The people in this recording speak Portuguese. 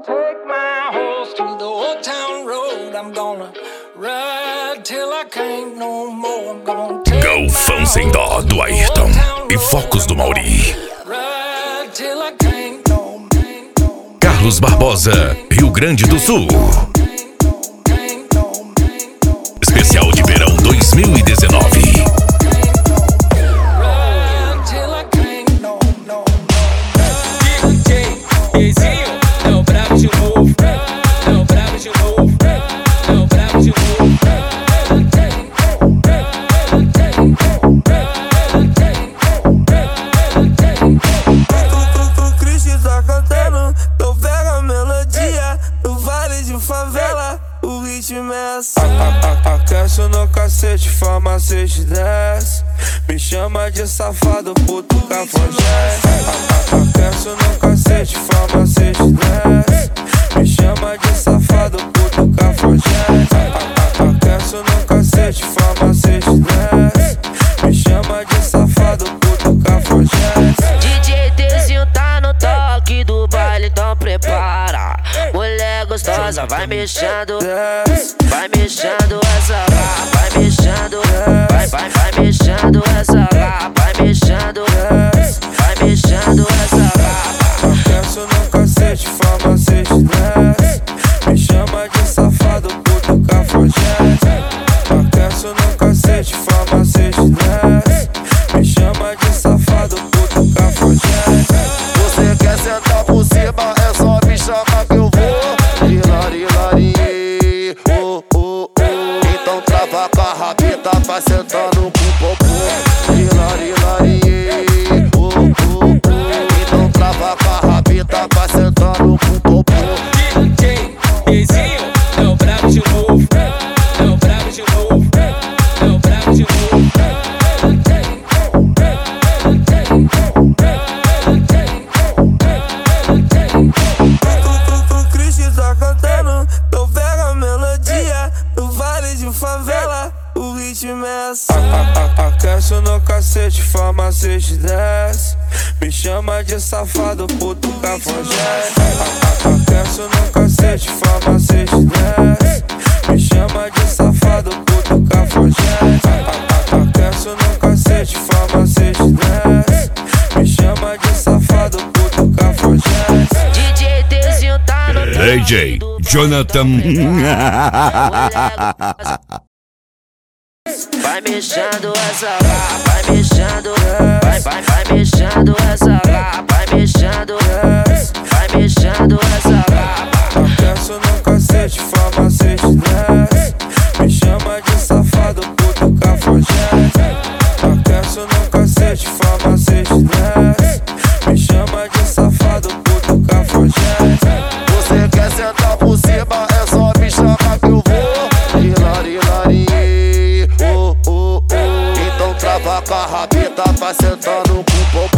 take my horse to the old town road. I'm gonna ride till I can't no more. I'm gonna take Galvão Sem Dó do Ayrton e Focos do Mauri. ride till I can't no more. Carlos Barbosa, Rio Grande do Sul. Especial de verão 2019. O Cristo tá cantando, então pega a melodia. No vale de favela, o ritmo é assim. Aquece no cacete, farmacete desce. Me chama de safado, puto cafajeste. Aquece no cacete, farmacete desce. Me chama de safado, puto cafajeste. Aquece no cacete, farmacete desce. Me chama de safado, puto cafajeste. DJ Tzinho tá no toque do baile, então prepara. Mulher gostosa, vai mexendo, vai mexendo essa lá, vai mexendo, vai mexendo essa lá, vai mexendo, vai mexendo essa lá. Aquece no cacete, farmacete desce. Me chama de safado, puto cafajeste. Aquece no cacete, farmacete desce. Me chama de safado, puto cafajeste. Você quer sentar por cima, é só me chamar que eu vou. Hilari, hilari, oh, oh, oh. Então trava com a rabita, vai sentando com o popô. Hilari, hilari, oh, oh, oh. Então trava com a rabita, vai sentando com o popô. DJ Tzinho é o brabo de novo, é o brabo de novo, é o brabo de novo. O Cristo tá cantando, então pega a melodia. No vale de favela, o ritmo é assim. Aquece no cacete, farmacete desce. Me chama de safado, puto cafajeste. Aquece no cacete, farmacete desce. Me chama de safado, puto cafajeste. Aquece no cacete, farmacete desce. Me chama de safado, puto cafajeste. DJ Tzinho tá no toque DJ do baile, Jonathan. vai mexendo essa lá, vai mexendo, vai mexendo essa lá, vai mexendo, vai mexendo essa lá. Aquece no cacete, farmacete desce. Me chama de safado, puto cafajeste. Aquece no cacete, farmacete desce. Me chama de safado, puto cafajeste. Você quer sentar por cima, é só me chamar que eu vou. Hilari, hilari, oh, oh, oh. Então trava com a rabita, vai sentando com o popô.